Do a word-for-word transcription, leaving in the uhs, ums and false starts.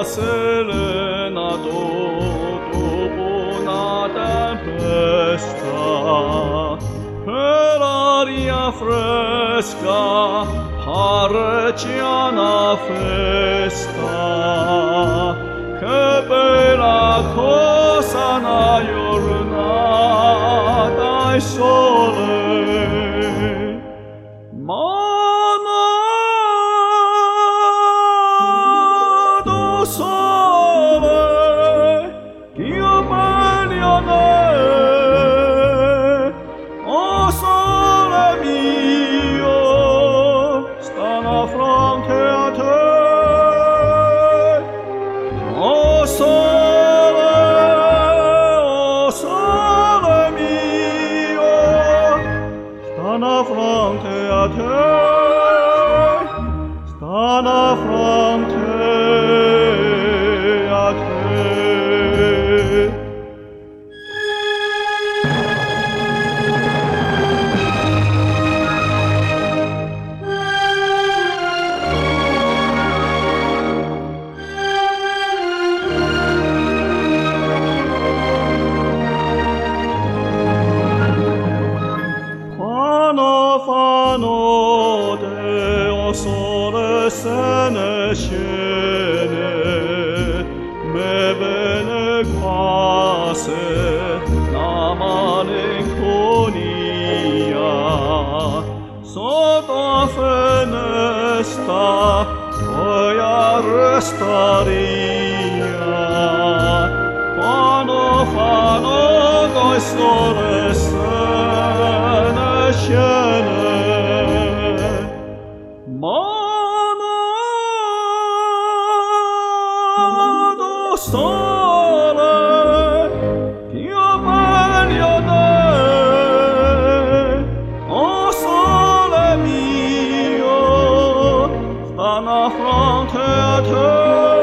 serenato dopo una tempesta, per aria fresca parreggiana festa, che bella cosa una giornata e sole. Manado sole, Dio bene, o sole mio, stanno fronte a te. O sole, o sole mio, stanno fronte a te, stanno fronte a te. Fano, fano Deo sole se ne scene, me bene quasi la malinconia, sotto la finestra poi arrestaria. Fano, fano Deo sole se ne scene, Manado sole, Dio bene, o sole mio, stanno fronte a te.